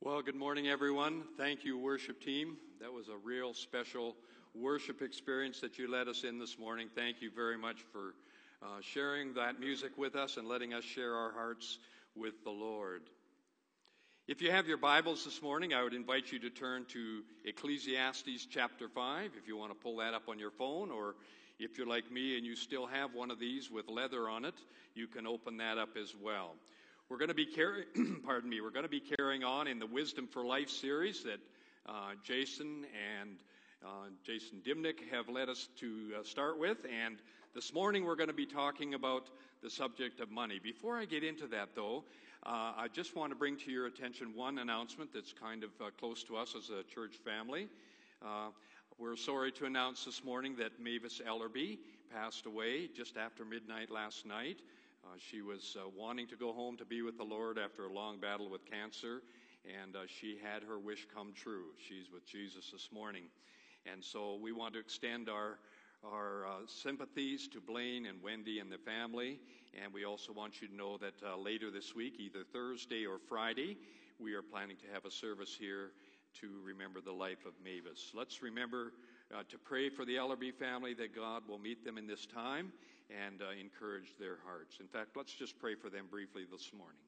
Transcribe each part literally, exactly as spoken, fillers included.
Well, good morning, everyone. Thank you, worship team. That was a real special worship experience that you led us in this morning. Thank you very much for uh, sharing that music with us and letting us share our hearts with the Lord. If you have your Bibles this morning, I would invite you to turn to Ecclesiastes chapter five, if you want to pull that up on your phone, or if you're like me and you still have one of these with leather on it, you can open that up as well. We're going to be carrying, pardon me, we're going to be carrying on in the Wisdom for Life series that uh, Jason and uh, Jason Dimnick have led us to uh, start with. And this morning we're going to be talking about the subject of money. Before I get into that, though, uh, I just want to bring to your attention one announcement that's kind of uh, close to us as a church family. Uh, we're sorry to announce this morning that Mavis Ellerby passed away just after midnight last night. Uh, she was uh, wanting to go home to be with the Lord after a long battle with cancer, and uh, she had her wish come true. She's with Jesus this morning. And so we want to extend our, our uh, sympathies to Blaine and Wendy and the family, and we also want you to know that uh, later this week, either Thursday or Friday, we are planning to have a service here to remember the life of Mavis. Let's remember uh, to pray for the Ellerby family, that God will meet them in this time and uh, encourage their hearts. In fact, let's just pray for them briefly this morning.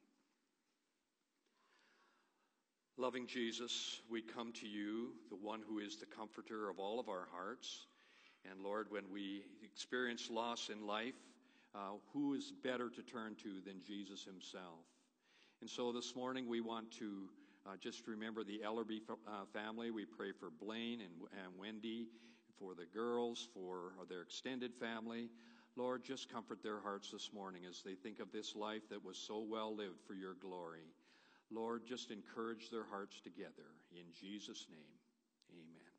Loving Jesus, we come to you, the one who is the comforter of all of our hearts. And Lord, when we experience loss in life, uh, who is better to turn to than Jesus himself? And so this morning we want to uh, just remember the Ellerby uh, family. We pray for Blaine and, and Wendy, for the girls, for their extended family. Lord, just comfort their hearts this morning as they think of this life that was so well lived for your glory. Lord, just encourage their hearts together. In Jesus' name, amen.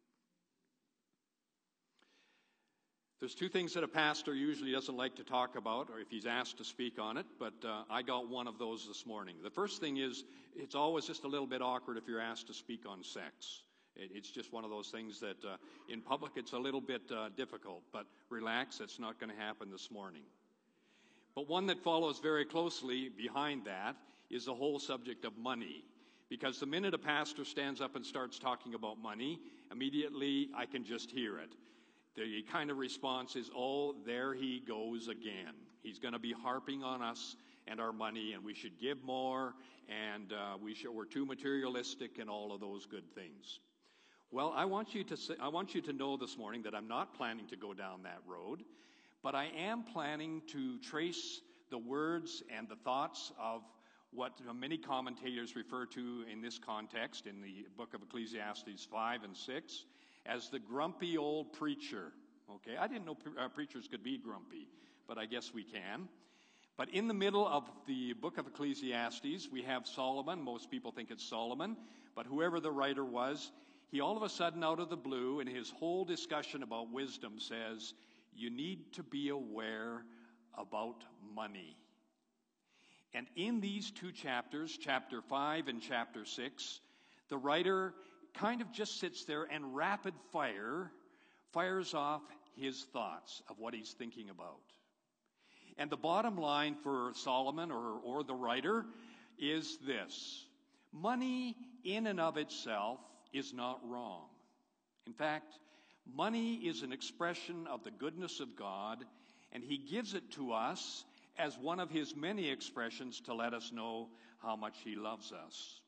There's two things that a pastor usually doesn't like to talk about, or if he's asked to speak on it, but uh, I got one of those this morning. The first thing is, it's always just a little bit awkward if you're asked to speak on sex. It's just one of those things that uh, in public it's a little bit uh, difficult, but relax, it's not going to happen this morning. But one that follows very closely behind that is the whole subject of money. Because the minute a pastor stands up and starts talking about money, immediately I can just hear it. The kind of response is, oh, there he goes again. He's going to be harping on us and our money, and we should give more, and uh, we should, we're too materialistic, and all of those good things. Well, I want you to say, I want you to know this morning that I'm not planning to go down that road, but I am planning to trace the words and the thoughts of what many commentators refer to in this context, in the book of Ecclesiastes five and six, as the grumpy old preacher. Okay, I didn't know pre- uh, preachers could be grumpy, but I guess we can. But in the middle of the book of Ecclesiastes, we have Solomon. Most people think it's Solomon, but whoever the writer was, he all of a sudden, out of the blue, in his whole discussion about wisdom, says, you need to be aware about money. And in these two chapters, chapter five and chapter six, the writer kind of just sits there and rapid fire fires off his thoughts of what he's thinking about. And the bottom line for Solomon, or, or the writer, is this: money in and of itself is not wrong. In fact, money is an expression of the goodness of God, and he gives it to us as one of his many expressions to let us know how much he loves us.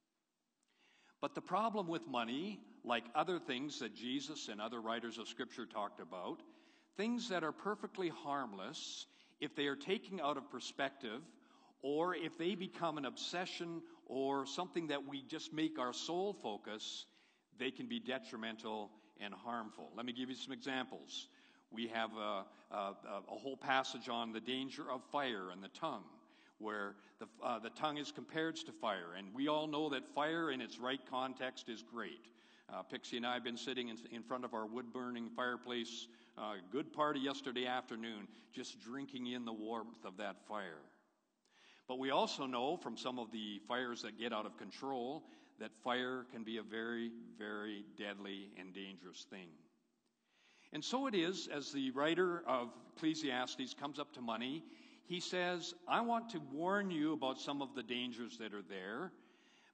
But the problem with money, like other things that Jesus and other writers of Scripture talked about, things that are perfectly harmless, if they are taken out of perspective, or if they become an obsession or something that we just make our sole focus, they can be detrimental and harmful. Let me give you some examples. We have a, a, a whole passage on the danger of fire and the tongue, where the, uh, the tongue is compared to fire. And we all know that fire in its right context is great. Uh, Pixie and I have been sitting in, in front of our wood-burning fireplace, uh, good party yesterday afternoon, just drinking in the warmth of that fire. But we also know from some of the fires that get out of control that fire can be a very, very deadly and dangerous thing. And so it is, as the writer of Ecclesiastes comes up to money, he says, I want to warn you about some of the dangers that are there,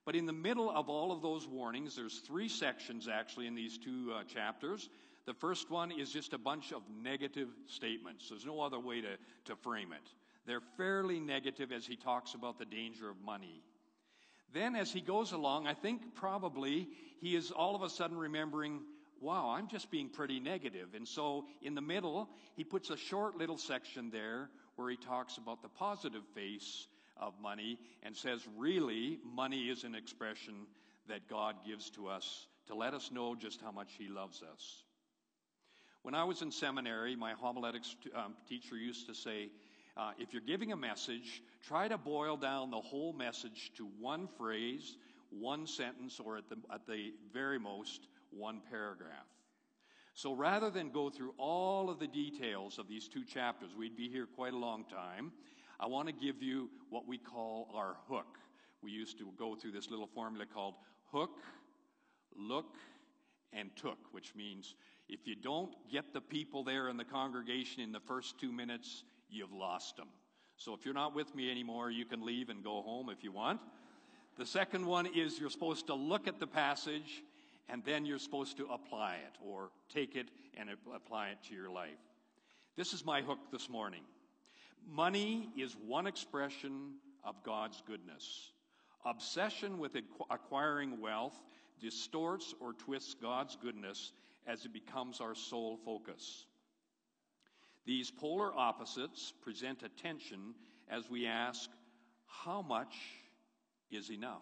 But in the middle of all of those warnings, there's three sections actually in these two uh, chapters. The first one is just a bunch of negative statements. There's no other way to, to frame it. They're fairly negative as he talks about the danger of money. Then as he goes along, I think probably he is all of a sudden remembering, wow, I'm just being pretty negative. And so in the middle, he puts a short little section there where he talks about the positive face of money and says, really, money is an expression that God gives to us to let us know just how much he loves us. When I was in seminary, my homiletics um, teacher used to say, uh, if you're giving a message, try to boil down the whole message to one phrase, one sentence, or at the, at the very most, one paragraph. So rather than go through all of the details of these two chapters, we'd be here quite a long time, I want to give you what we call our hook. We used to go through this little formula called hook, look, and took, which means if you don't get the people there in the congregation in the first two minutes, you've lost them. So if you're not with me anymore, you can leave and go home if you want. The second one is you're supposed to look at the passage, and then you're supposed to apply it, or take it and apply it to your life. This is my hook this morning. Money is one expression of God's goodness. Obsession with acquiring wealth distorts or twists God's goodness as it becomes our sole focus. These polar opposites present a tension as we ask, how much is enough?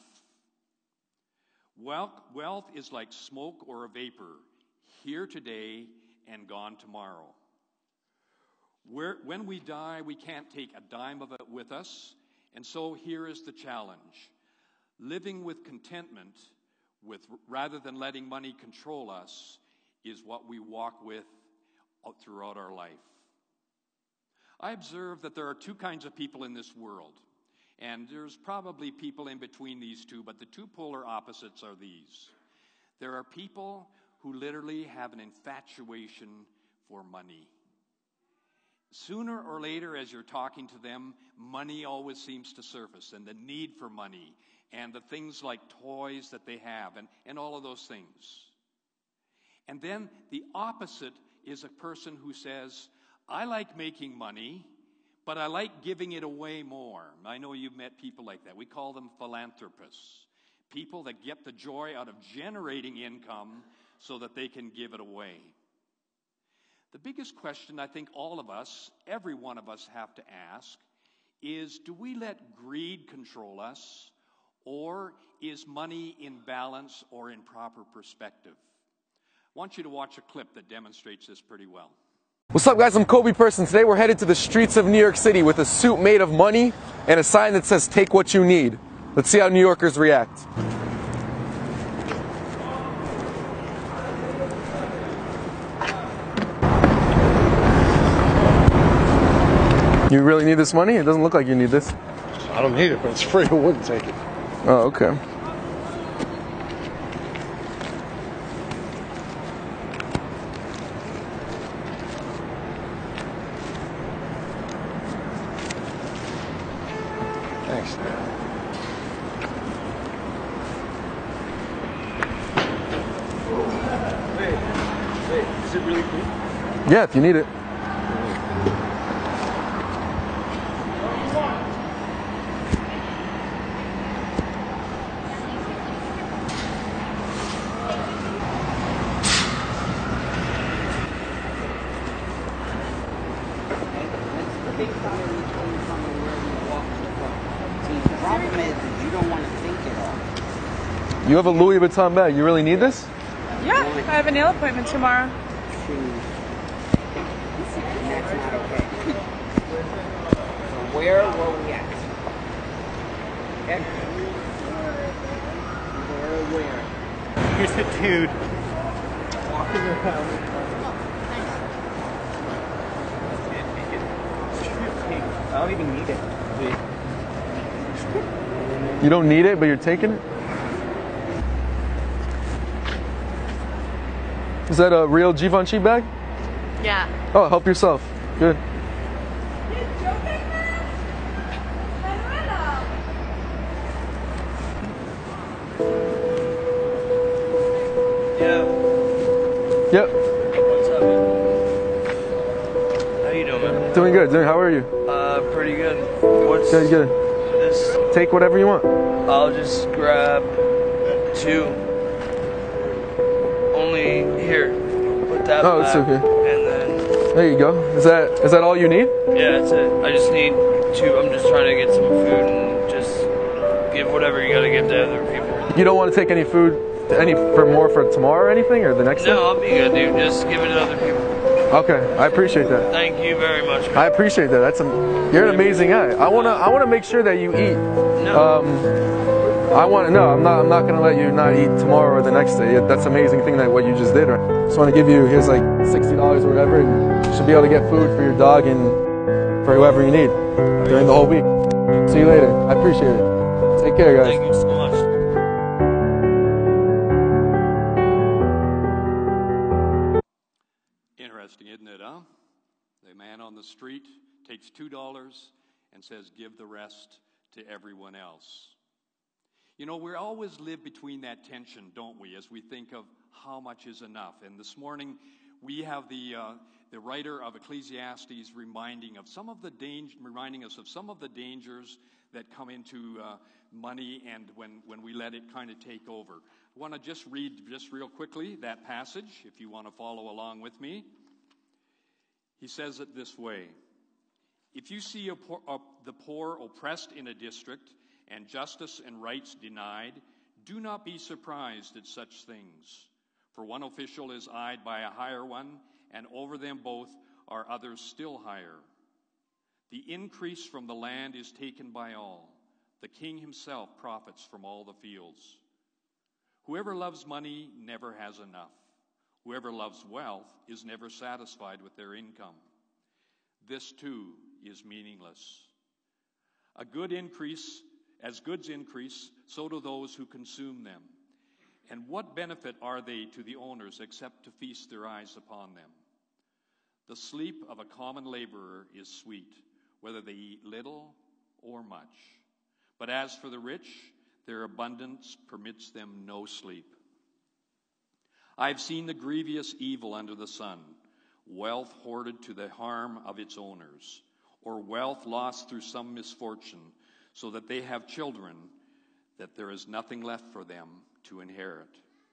Wealth, wealth is like smoke or a vapor, here today and gone tomorrow. Where, when we die, we can't take a dime of it with us, and so here is the challenge. Living with contentment, with rather than letting money control us, is what we walk with throughout our life. I observe that there are two kinds of people in this world, and there's probably people in between these two, but the two polar opposites are these. There are people who literally have an infatuation for money. Sooner or later, as you're talking to them, money always seems to surface, and the need for money, and the things like toys that they have, and, and all of those things. And then the opposite is a person who says, I like making money, but I like giving it away more. I know you've met people like that. We call them philanthropists. People that get the joy out of generating income so that they can give it away. The biggest question I think all of us, every one of us, have to ask is, do we let greed control us, or is money in balance or in proper perspective? I want you to watch a clip that demonstrates this pretty well. What's up, guys? I'm Kobe Person. Today we're headed to the streets of New York City with a suit made of money and a sign that says, take what you need. Let's see how New Yorkers react. You really need this money? It doesn't look like you need this. I don't need it, but it's free. I wouldn't take it. Oh, okay. Thanks. Wait, wait, is it really cool? Yeah, if you need it. The problem is that you don't want to think it all. You have a Louis Vuitton bag. You really need this? Yeah, I have a nail appointment tomorrow. Choose. And that's not okay. So where were we at? Okay. Where, where? Here's the dude. Walking around. I don't even need it. You don't need it, but you're taking it? Is that a real Givenchy bag? Yeah. Oh, help yourself. Good. Yeah. Yep. What's up, man? How you doing, man? Doing good. Doing. How are you? Uh, pretty good. What's Good. Good. this? Take whatever you want. I'll just grab two. Only here. Put that Oh, it's back, okay. and then There you go. Is that is that all you need? yeah, that's it. I just need two. I'm just trying to get some food and just give whatever you gotta give to other people. You don't want to take any food, any for more for tomorrow or anything, or the next day? No, I'll be good, dude. Just give it to other people. Okay, I appreciate that. Thank you very much, man. I appreciate that. That's a, you're an amazing guy. I wanna I wanna make sure that you eat. No. Um, I want to no. I'm not I'm not gonna let you not eat tomorrow or the next day. That's an amazing thing that what you just did. Right? Just want to give you here's like sixty dollars or whatever, and you should be able to get food for your dog and for whoever you need during the whole week. See you later. I appreciate it. Take care, guys. Thank you so much. Interesting, isn't it, huh? The man on the street takes two dollars and says, give the rest to everyone else. You know, we always live between that tension, don't we, as we think of how much is enough. And this morning, we have the uh, the writer of Ecclesiastes reminding of some of the danger, reminding us of some of the dangers that come into uh, money and when, when we let it kind of take over. I want to just read just real quickly that passage, if you want to follow along with me. He says it this way: if you see a poor, a, the poor oppressed in a district and justice and rights denied, do not be surprised at such things. For one official is eyed by a higher one, and over them both are others still higher. The increase from the land is taken by all. The king himself profits from all the fields. Whoever loves money never has enough. Whoever loves wealth is never satisfied with their income. This too is meaningless. A good increase, as goods increase, so do those who consume them. And what benefit are they to the owners except to feast their eyes upon them? The sleep of a common laborer is sweet, whether they eat little or much. But as for the rich, their abundance permits them no sleep. I have seen the grievous evil under the sun, wealth hoarded to the harm of its owners, or wealth lost through some misfortune, so that they have children, that there is nothing left for them to inherit.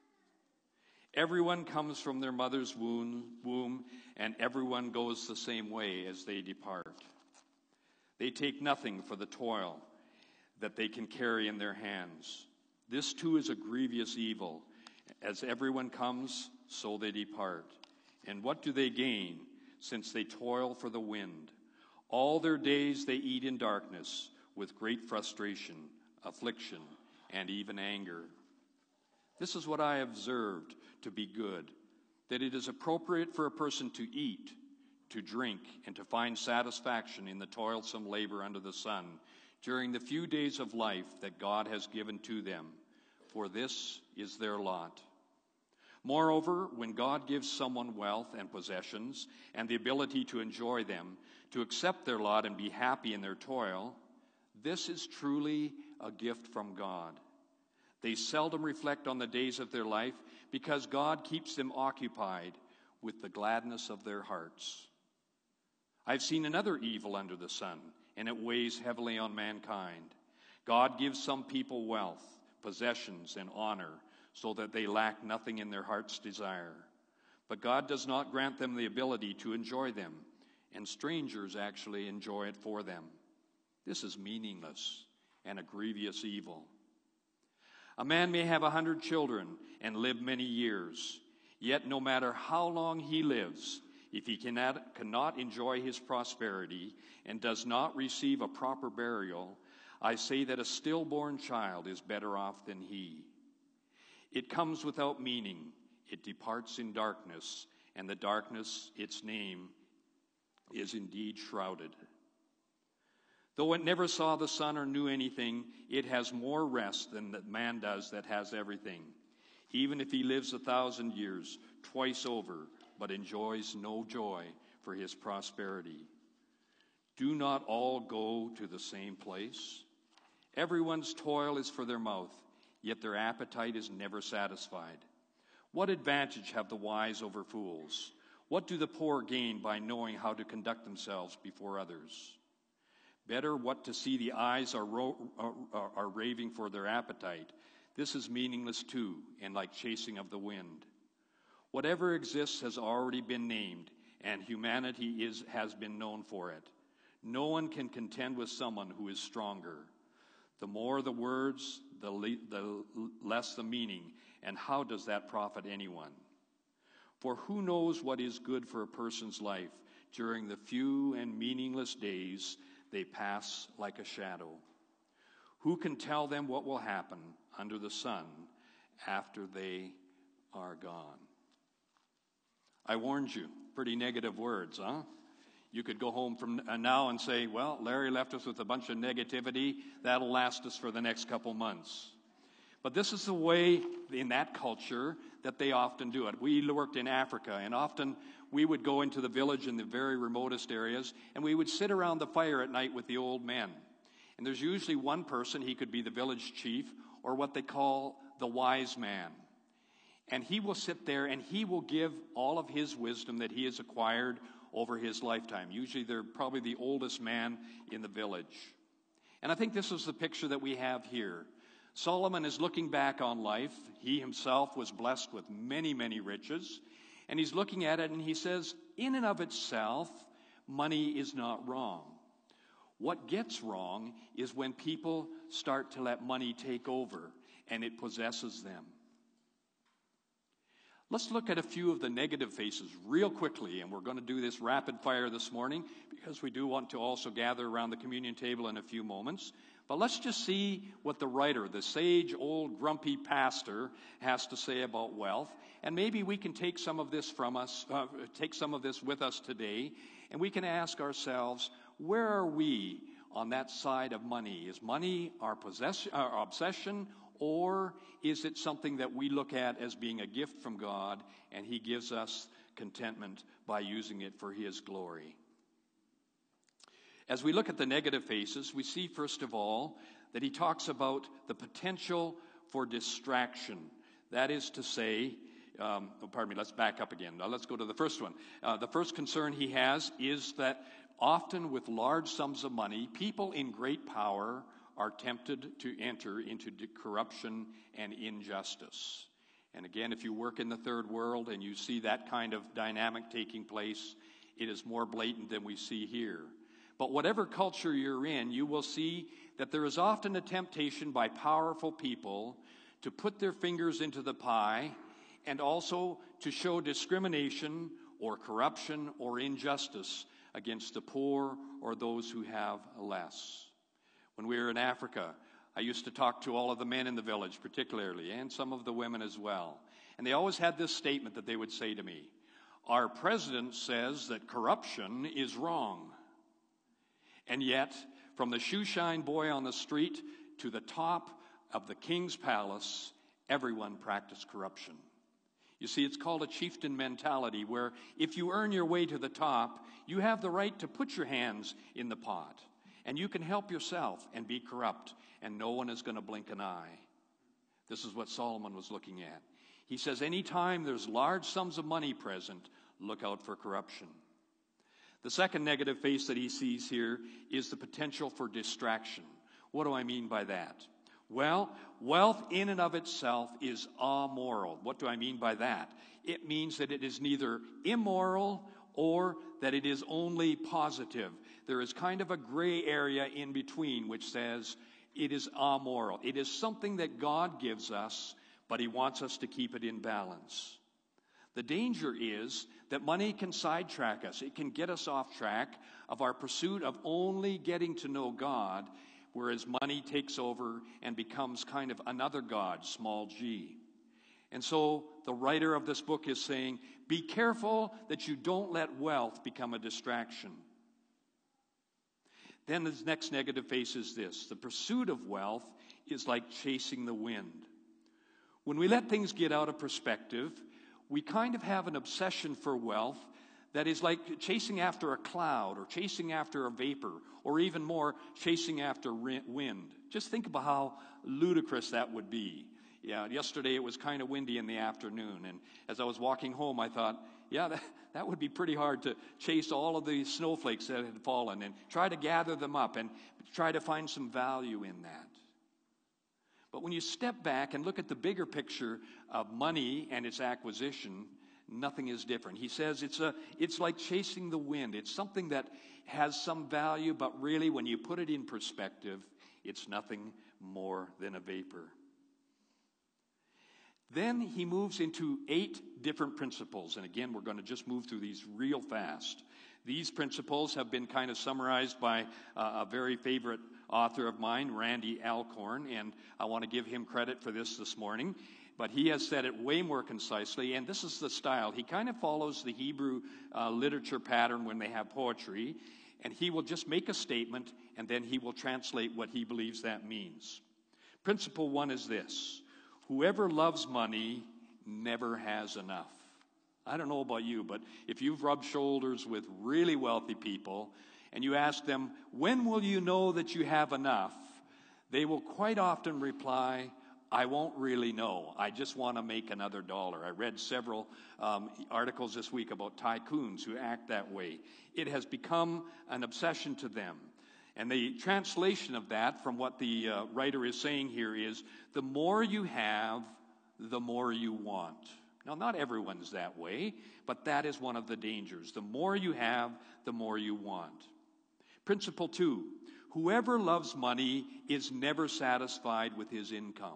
Everyone comes from their mother's womb, womb, and everyone goes the same way as they depart. They take nothing for the toil that they can carry in their hands. This too is a grievous evil. As everyone comes, so they depart. And what do they gain, since they toil for the wind? All their days they eat in darkness, with great frustration, affliction, and even anger. This is what I observed to be good, that it is appropriate for a person to eat, to drink, and to find satisfaction in the toilsome labor under the sun during the few days of life that God has given to them, for this is their lot. Moreover, when God gives someone wealth and possessions and the ability to enjoy them, to accept their lot and be happy in their toil, this is truly a gift from God. They seldom reflect on the days of their life because God keeps them occupied with the gladness of their hearts. I've seen another evil under the sun, and it weighs heavily on mankind. God gives some people wealth, possessions, and honor, so that they lack nothing in their heart's desire. But God does not grant them the ability to enjoy them, and strangers actually enjoy it for them. This is meaningless and a grievous evil. A man may have a hundred children and live many years, yet no matter how long he lives, if he cannot, cannot enjoy his prosperity and does not receive a proper burial, I say that a stillborn child is better off than he. It comes without meaning, it departs in darkness, and the darkness, its name, is indeed shrouded. Though it never saw the sun or knew anything, it has more rest than that man does that has everything, even if he lives a thousand years, twice over, but enjoys no joy for his prosperity. Do not all go to the same place? Everyone's toil is for their mouth, yet their appetite is never satisfied. What advantage have the wise over fools? What do the poor gain by knowing how to conduct themselves before others? Better what to see the eyes are, ro- are, are raving for their appetite. This is meaningless too, and like chasing of the wind. Whatever exists has already been named, and humanity is, has been known for it. No one can contend with someone who is stronger. The more the words, the, le- the less the meaning, and how does that profit anyone? For who knows what is good for a person's life during the few and meaningless days they pass like a shadow? Who can tell them what will happen under the sun after they are gone? I warned you. Pretty negative words, huh? You could go home from now and say, well, Larry left us with a bunch of negativity. That'll last us for the next couple months. But this is the way in that culture that they often do it. We worked in Africa, and often we would go into the village in the very remotest areas, and we would sit around the fire at night with the old men. And there's usually one person, he could be the village chief, or what they call the wise man. And he will sit there and he will give all of his wisdom that he has acquired over his lifetime. Usually they're probably the oldest man in the village. And I think this is the picture that we have here. Solomon is looking back on life. He himself was blessed with many, many riches. And he's looking at it and he says, in and of itself, money is not wrong. What gets wrong is when people start to let money take over and it possesses them. Let's look at a few of the negative faces real quickly, and we're going to do this rapid fire this morning because we do want to also gather around the communion table in a few moments. But let's just see what the writer, the sage old grumpy pastor, has to say about wealth. And maybe we can take some of this from us, uh, take some of this with us today, and we can ask ourselves, where are we on that side of money? Is money our possession, our obsession, or is it something that we look at as being a gift from God, and he gives us contentment by using it for his glory? As we look at the negative faces, we see, first of all, that he talks about the potential for distraction. That is to say, um, oh, pardon me, let's back up again. Now let's go to the first one. Uh, the first concern he has is that often with large sums of money, people in great power are tempted to enter into corruption and injustice. And again, if you work in the third world and you see that kind of dynamic taking place, it is more blatant than we see here. But whatever culture you're in, you will see that there is often a temptation by powerful people to put their fingers into the pie and also to show discrimination or corruption or injustice against the poor or those who have less. When we were in Africa, I used to talk to all of the men in the village particularly, and some of the women as well. And they always had this statement that they would say to me, our president says that corruption is wrong. And yet, from the shoeshine boy on the street to the top of the king's palace, everyone practiced corruption. You see, it's called a chieftain mentality, where if you earn your way to the top, you have the right to put your hands in the pot. And you can help yourself and be corrupt, and no one is going to blink an eye. This is what Solomon was looking at. He says, anytime there's large sums of money present, look out for corruption. The second negative face that he sees here is the potential for distraction. What do I mean by that? Well, wealth in and of itself is amoral. What do I mean by that? It means that it is neither immoral or that it is only positive. There is kind of a gray area in between which says it is amoral. It is something that God gives us, but he wants us to keep it in balance. The danger is that money can sidetrack us. It can get us off track of our pursuit of only getting to know God, whereas money takes over and becomes kind of another God, small g. And so the writer of this book is saying, be careful that you don't let wealth become a distraction. Then his next negative face is this. The pursuit of wealth is like chasing the wind. When we let things get out of perspective, we kind of have an obsession for wealth that is like chasing after a cloud or chasing after a vapor or even more, chasing after wind. Just think about how ludicrous that would be. yeah, yesterday it was kind of windy in the afternoon. And as I was walking home, I thought, yeah, that, that would be pretty hard to chase all of the snowflakes that had fallen and try to gather them up and try to find some value in that. But when you step back and look at the bigger picture of money and its acquisition, nothing is different. He says it's a, it's like chasing the wind. It's something that has some value, but really when you put it in perspective, it's nothing more than a vapor. Then he moves into eight different principles. And again, we're going to just move through these real fast. These principles have been kind of summarized by uh, a very favorite author of mine, Randy Alcorn, and I want to give him credit for this this morning. But he has said it way more concisely, and this is the style. He kind of follows the Hebrew uh, literature pattern when they have poetry, and he will just make a statement, and then he will translate what he believes that means. Principle one is this: whoever loves money never has enough. I don't know about you, but if you've rubbed shoulders with really wealthy people and you ask them, when will you know that you have enough? They will quite often reply, I won't really know. I just want to make another dollar. I read several um, articles this week about tycoons who act that way. It has become an obsession to them. And the translation of that from what the uh, writer is saying here is, the more you have, the more you want. Now, not everyone's that way, but that is one of the dangers. The more you have, the more you want. Principle two, whoever loves money is never satisfied with his income.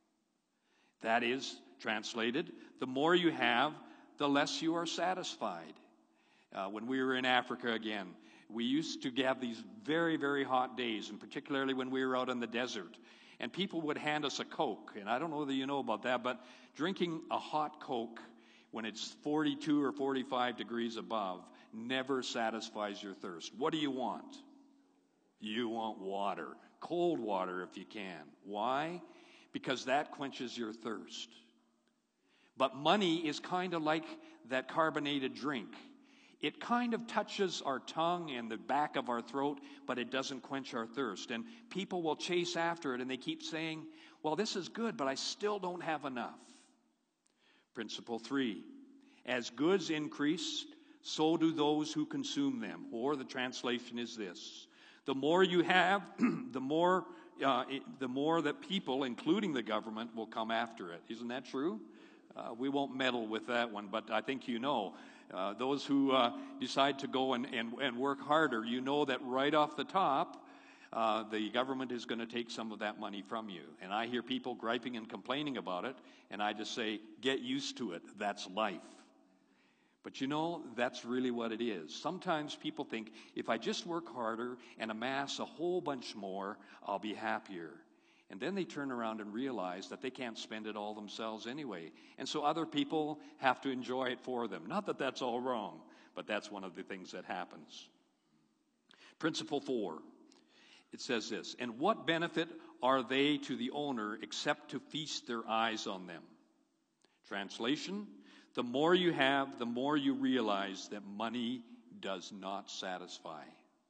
That is, translated, the more you have, the less you are satisfied. Uh, when we were in Africa again, we used to have these very, very hot days, and particularly when we were out in the desert. And people would hand us a Coke, and I don't know whether you know about that, but drinking a hot Coke when it's forty-two or forty-five degrees above never satisfies your thirst. What do you want? You want water, cold water if you can. Why? Because that quenches your thirst. But money is kind of like that carbonated drink. It kind of touches our tongue and the back of our throat, but it doesn't quench our thirst. And people will chase after it, and they keep saying, well, this is good, but I still don't have enough. Principle three, as goods increase, so do those who consume them. Or the translation is this: the more you have, the more uh, the more that people, including the government, will come after it. Isn't that true? Uh, we won't meddle with that one, but I think you know. Uh, those who uh, decide to go and, and, and work harder, you know that right off the top, uh, the government is going to take some of that money from you. And I hear people griping and complaining about it, and I just say, get used to it. That's life. But you know, that's really what it is. Sometimes people think, if I just work harder and amass a whole bunch more, I'll be happier. And then they turn around and realize that they can't spend it all themselves anyway. And so other people have to enjoy it for them. Not that that's all wrong, but that's one of the things that happens. Principle four, it says this: and what benefit are they to the owner except to feast their eyes on them? Translation: the more you have, the more you realize that money does not satisfy.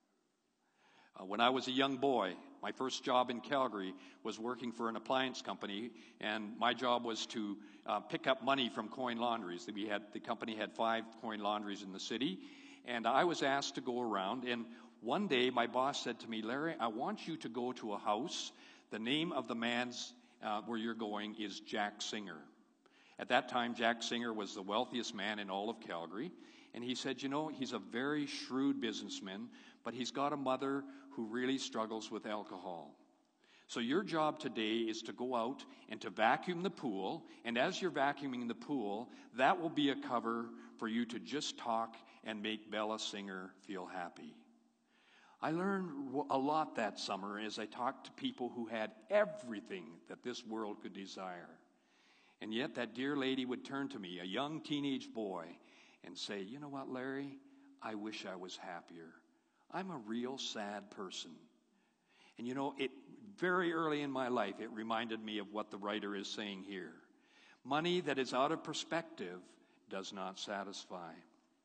Uh, when I was a young boy, my first job in Calgary was working for an appliance company, and my job was to uh, pick up money from coin laundries. We had, the company had five coin laundries in the city, and I was asked to go around, and one day my boss said to me, Larry, I want you to go to a house. The name of the man's uh, where you're going is Jack Singer. At that time, Jack Singer was the wealthiest man in all of Calgary, and he said, you know, he's a very shrewd businessman, but he's got a mother who really struggles with alcohol. So your job today is to go out and to vacuum the pool, and as you're vacuuming the pool, that will be a cover for you to just talk and make Bella Singer feel happy. I learned a lot that summer as I talked to people who had everything that this world could desire. And yet that dear lady would turn to me, a young teenage boy, and say, you know what, Larry, I wish I was happier. I'm a real sad person. And you know, it very early in my life, it reminded me of what the writer is saying here. Money that is out of perspective does not satisfy.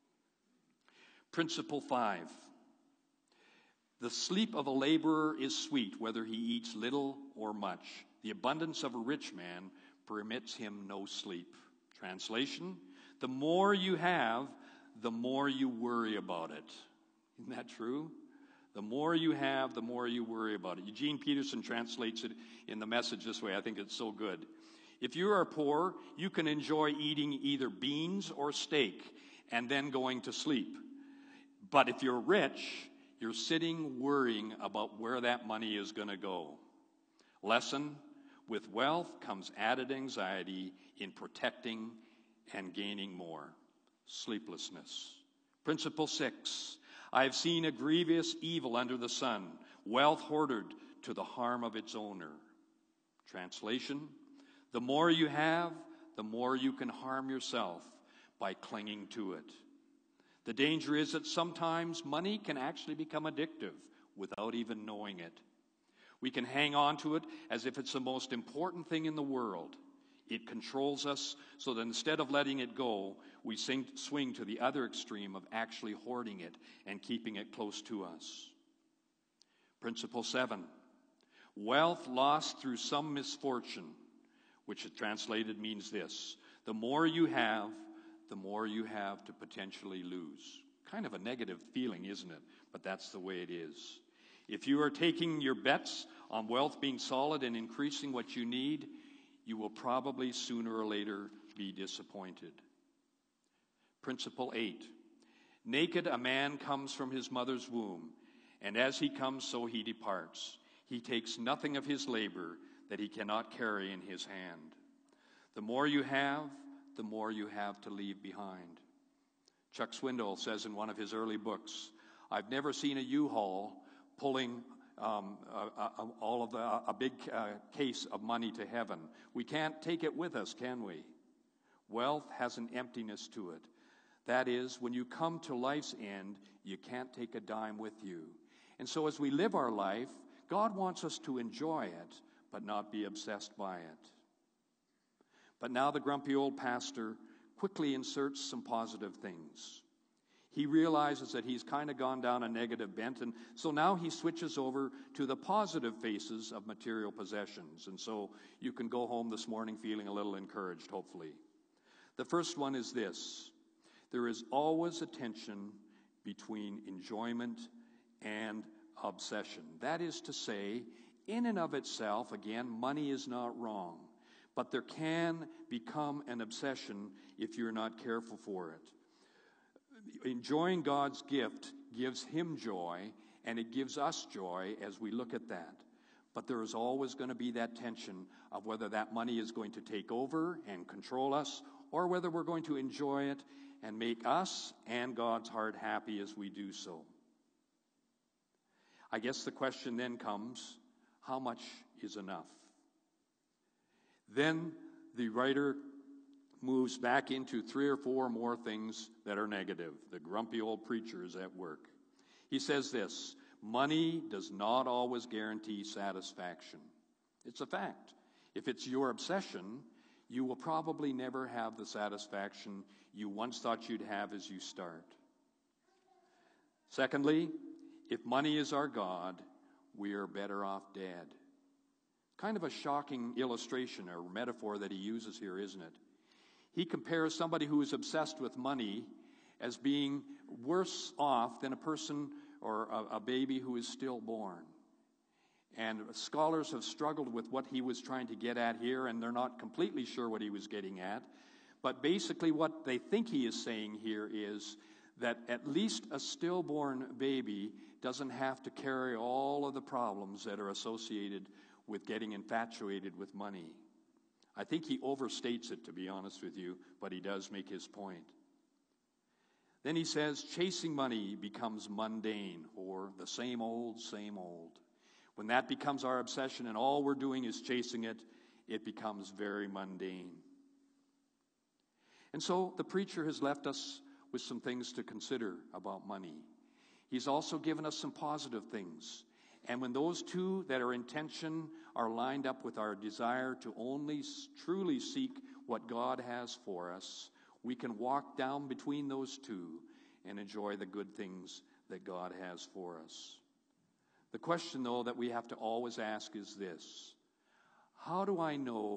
Principle five. The sleep of a laborer is sweet, whether he eats little or much. The abundance of a rich man permits him no sleep. Translation, the more you have, the more you worry about it. Isn't that true? The more you have, the more you worry about it. Eugene Peterson translates it in the Message this way. I think it's so good. If you are poor, you can enjoy eating either beans or steak and then going to sleep. But if you're rich, you're sitting worrying about where that money is going to go. Lesson, with wealth comes added anxiety in protecting and gaining more. Sleeplessness. Principle six, I have seen a grievous evil under the sun, wealth hoarded to the harm of its owner. Translation, the more you have, the more you can harm yourself by clinging to it. The danger is that sometimes money can actually become addictive without even knowing it. We can hang on to it as if it's the most important thing in the world. It controls us, so that instead of letting it go, we sing, swing to the other extreme of actually hoarding it and keeping it close to us. Principle seven, wealth lost through some misfortune, which is translated means this: the more you have, the more you have to potentially lose. Kind of a negative feeling, isn't it? But that's the way it is. If you are taking your bets on wealth being solid and increasing what you need, you will probably sooner or later be disappointed. Principle eight, naked a man comes from his mother's womb, and as he comes, so he departs. He takes nothing of his labor that he cannot carry in his hand. The more you have, the more you have to leave behind. Chuck Swindoll says in one of his early books, I've never seen a U-Haul pulling um, a, a, all of the, a big uh, case of money to heaven. We can't take it with us, can we? Wealth has an emptiness to it. That is, when you come to life's end, you can't take a dime with you. And so as we live our life, God wants us to enjoy it, but not be obsessed by it. But now the grumpy old pastor quickly inserts some positive things. He realizes that he's kind of gone down a negative bent, and so now he switches over to the positive faces of material possessions. And so you can go home this morning feeling a little encouraged, hopefully. The first one is this: there is always a tension between enjoyment and obsession. That is to say, in and of itself, again, money is not wrong, but there can become an obsession if you're not careful for it. Enjoying God's gift gives him joy, and it gives us joy as we look at that. But there is always going to be that tension of whether that money is going to take over and control us, or whether we're going to enjoy it and make us and God's heart happy as we do so. I guess the question then comes, how much is enough? Then the writer moves back into three or four more things that are negative. The grumpy old preacher is at work. He says this: money does not always guarantee satisfaction. It's a fact. If it's your obsession, you will probably never have the satisfaction you once thought you'd have as you start. Secondly, if money is our God, we are better off dead. Kind of a shocking illustration or metaphor that he uses here, isn't it? He compares somebody who is obsessed with money as being worse off than a person or a, a baby who is stillborn. And scholars have struggled with what he was trying to get at here, and they're not completely sure what he was getting at. But basically what they think he is saying here is that at least a stillborn baby doesn't have to carry all of the problems that are associated with getting infatuated with money. I think he overstates it, to be honest with you, but he does make his point. Then he says, chasing money becomes mundane, or the same old, same old. When that becomes our obsession and all we're doing is chasing it, it becomes very mundane. And so the preacher has left us with some things to consider about money. He's also given us some positive things. And when those two that are in tension are lined up with our desire to only truly seek what God has for us, we can walk down between those two and enjoy the good things that God has for us. The question, though, that we have to always ask is this: how do I know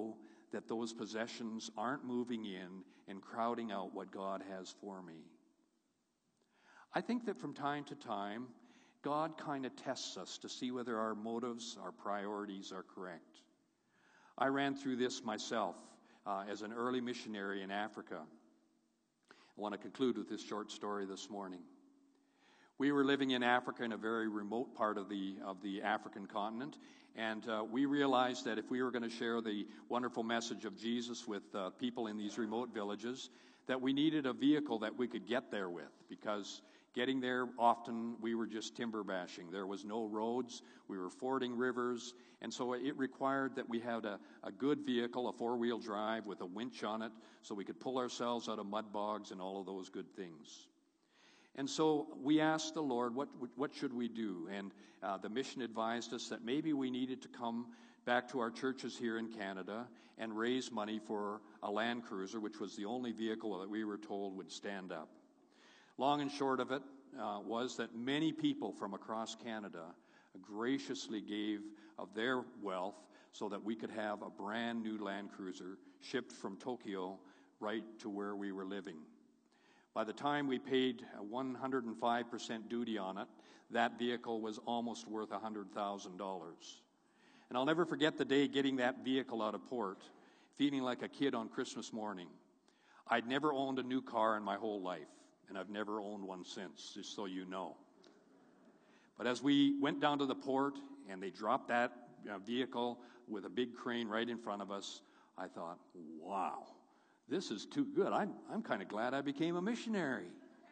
that those possessions aren't moving in and crowding out what God has for me. I think that from time to time, God kind of tests us to see whether our motives, our priorities are correct. I ran through this myself uh, as an early missionary in Africa. I want to conclude with this short story this morning. We were living in Africa, in a very remote part of the of the African continent, and uh, we realized that if we were going to share the wonderful message of Jesus with uh, people in these remote villages, that we needed a vehicle that we could get there with, because getting there, often we were just timber bashing. There was no roads. We were fording rivers, and so it required that we had a, a good vehicle, a four-wheel drive with a winch on it, so we could pull ourselves out of mud bogs and all of those good things. And so we asked the Lord, what what should we do? And uh, the mission advised us that maybe we needed to come back to our churches here in Canada and raise money for a Land Cruiser, which was the only vehicle that we were told would stand up. Long and short of it uh, was that many people from across Canada graciously gave of their wealth so that we could have a brand new Land Cruiser shipped from Tokyo right to where we were living. By the time we paid one hundred five percent duty on it, that vehicle was almost worth one hundred thousand dollars. And I'll never forget the day getting that vehicle out of port, feeling like a kid on Christmas morning. I'd never owned a new car in my whole life, and I've never owned one since, just so you know. But as we went down to the port and they dropped that uh, vehicle with a big crane right in front of us, I thought, wow. This is too good. I'm, I'm kind of glad I became a missionary.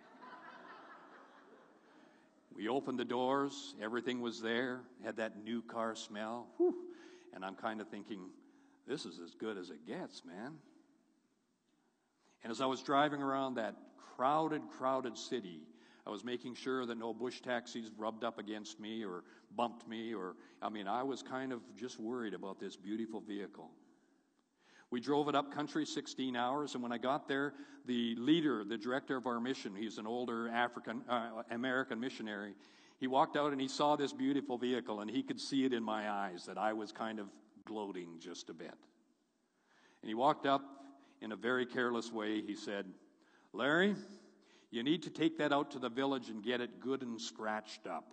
We opened the doors. Everything was there. Had that new car smell. Whew. And I'm kind of thinking, this is as good as it gets, man. And as I was driving around that crowded, crowded city, I was making sure that no bush taxis rubbed up against me or bumped me. Or, I mean, I was kind of just worried about this beautiful vehicle. We drove it up country sixteen hours, and when I got there, the leader, the director of our mission, he's an older African uh, American missionary, he walked out and he saw this beautiful vehicle, and he could see it in my eyes that I was kind of gloating just a bit. And he walked up in a very careless way. He said, "Larry, you need to take that out to the village and get it good and scratched up."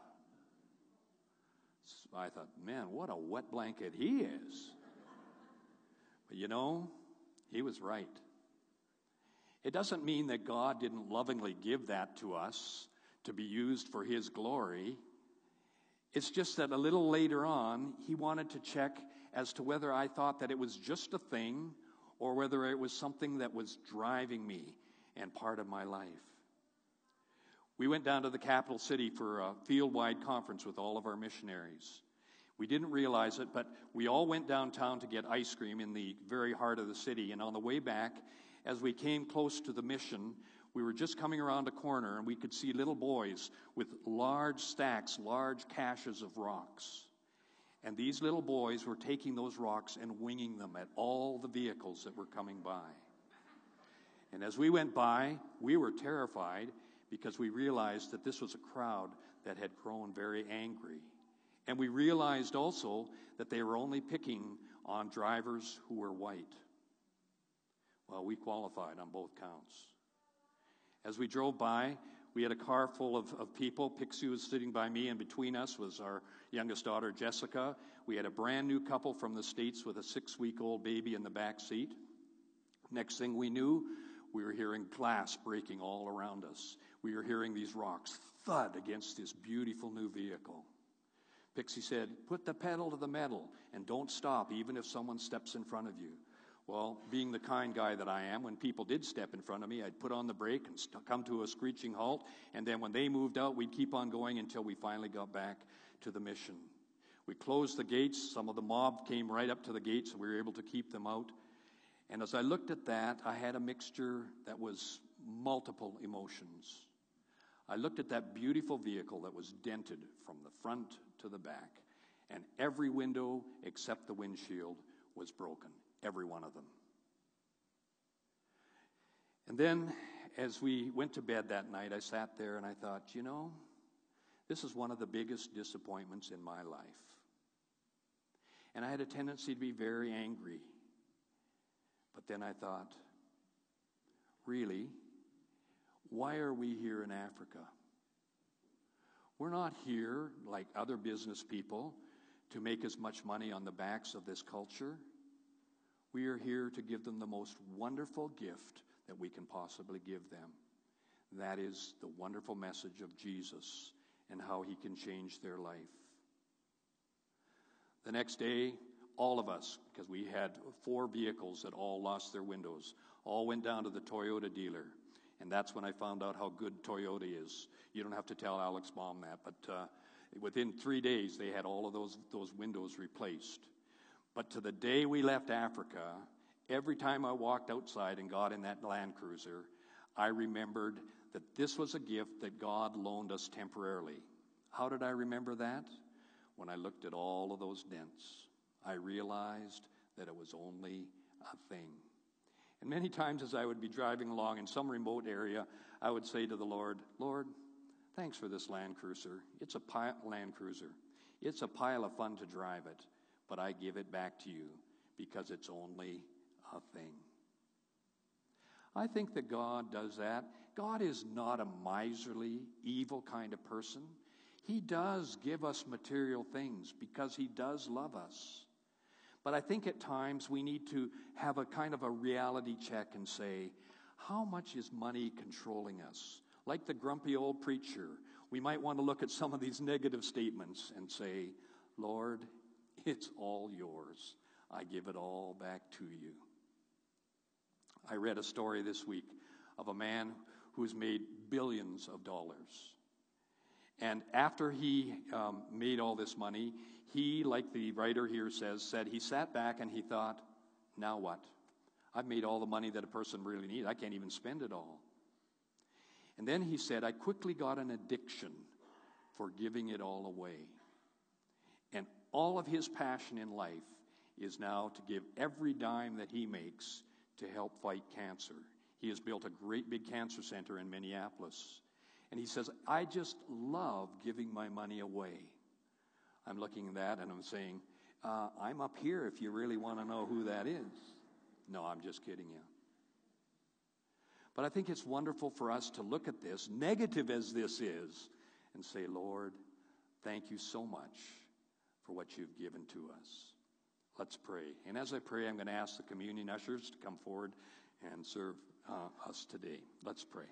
So I thought, man, what a wet blanket he is. But you know, he was right. It doesn't mean that God didn't lovingly give that to us to be used for his glory. It's just that a little later on, he wanted to check as to whether I thought that it was just a thing or whether it was something that was driving me and part of my life. We went down to the capital city for a field-wide conference with all of our missionaries. We didn't realize it, but we all went downtown to get ice cream in the very heart of the city. And on the way back, as we came close to the mission, we were just coming around a corner, and we could see little boys with large stacks, large caches of rocks. And these little boys were taking those rocks and winging them at all the vehicles that were coming by. And as we went by, we were terrified because we realized that this was a crowd that had grown very angry. And we realized also that they were only picking on drivers who were white. Well, we qualified on both counts. As we drove by, we had a car full of, of people. Pixie was sitting by me, and between us was our youngest daughter, Jessica. We had a brand new couple from the States with a six-week-old baby in the back seat. Next thing we knew, we were hearing glass breaking all around us. We were hearing these rocks thud against this beautiful new vehicle. Pixie said, "Put the pedal to the metal and don't stop even if someone steps in front of you." Well, being the kind guy that I am, when people did step in front of me, I'd put on the brake and st- come to a screeching halt, and then when they moved out, we'd keep on going until we finally got back to the mission. We closed the gates. Some of the mob came right up to the gates, and we were able to keep them out. And as I looked at that, I had a mixture that was multiple emotions. I looked at that beautiful vehicle that was dented from the front to the back, and every window except the windshield was broken, every one of them. And then, as we went to bed that night, I sat there and I thought, you know, this is one of the biggest disappointments in my life. And I had a tendency to be very angry. But then I thought, really, why are we here in Africa? We're not here, like other business people, to make as much money on the backs of this culture. We are here to give them the most wonderful gift that we can possibly give them. That is the wonderful message of Jesus and how he can change their life. The next day, all of us, because we had four vehicles that all lost their windows, all went down to the Toyota dealer. And that's when I found out how good Toyota is. You don't have to tell Alex Baum that, but uh, within three days, they had all of those, those windows replaced. But to the day we left Africa, every time I walked outside and got in that Land Cruiser, I remembered that this was a gift that God loaned us temporarily. How did I remember that? When I looked at all of those dents, I realized that it was only a thing. And many times as I would be driving along in some remote area, I would say to the Lord, Lord, thanks for this Land Cruiser. It's a pi- Land Cruiser. It's a pile of fun to drive it, but I give it back to you because it's only a thing. I think that God does that. God is not a miserly, evil kind of person. He does give us material things because he does love us. But I think at times we need to have a kind of a reality check and say, how much is money controlling us? Like the grumpy old preacher, we might want to look at some of these negative statements and say, Lord, it's all yours. I give it all back to you. I read a story this week of a man who's made billions of dollars. And after he um, made all this money, he, like the writer here says, said he sat back and he thought, now what? I've made all the money that a person really needs. I can't even spend it all. And then he said, I quickly got an addiction for giving it all away. And all of his passion in life is now to give every dime that he makes to help fight cancer. He has built a great big cancer center in Minneapolis. And he says, I just love giving my money away. I'm looking at that and I'm saying, uh, I'm up here if you really want to know who that is. No, I'm just kidding you. But I think it's wonderful for us to look at this, negative as this is, and say, Lord, thank you so much for what you've given to us. Let's pray. And as I pray, I'm going to ask the communion ushers to come forward and serve uh, us today. Let's pray.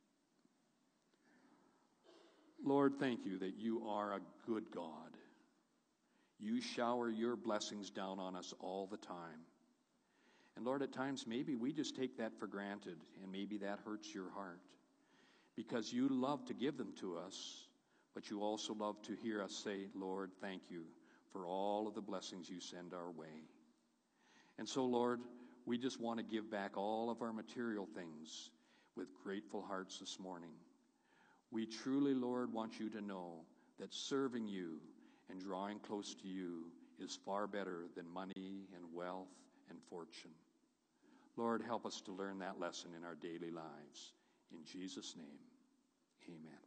Lord, thank you that you are a good God. You shower your blessings down on us all the time. And Lord, at times maybe we just take that for granted, and maybe that hurts your heart. Because you love to give them to us, but you also love to hear us say, Lord, thank you for all of the blessings you send our way. And so, Lord, we just want to give back all of our material things with grateful hearts this morning. We truly, Lord, want you to know that serving you and drawing close to you is far better than money and wealth and fortune. Lord, help us to learn that lesson in our daily lives. In Jesus' name, amen.